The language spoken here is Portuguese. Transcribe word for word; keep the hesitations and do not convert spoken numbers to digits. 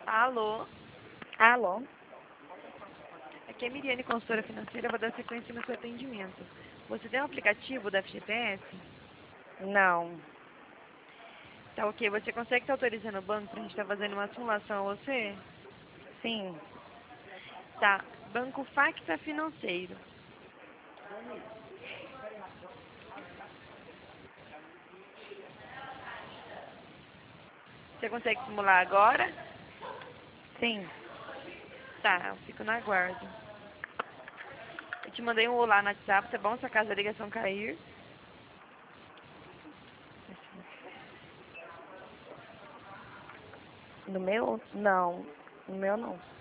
Alô, Alô? aqui é a Miriane, consultora financeira, vou dar sequência no seu atendimento. Você tem um aplicativo da F G T S? Não. Tá ok, você consegue estar autorizando o banco pra gente estar fazendo uma simulação a você? Sim. Tá, Banco Facta Financeiro. Você consegue simular agora? Sim. Tá, eu fico no aguardo. Eu te mandei um olá no WhatsApp, tá bom? Se acaso a ligação cair. No meu? Não. No meu não.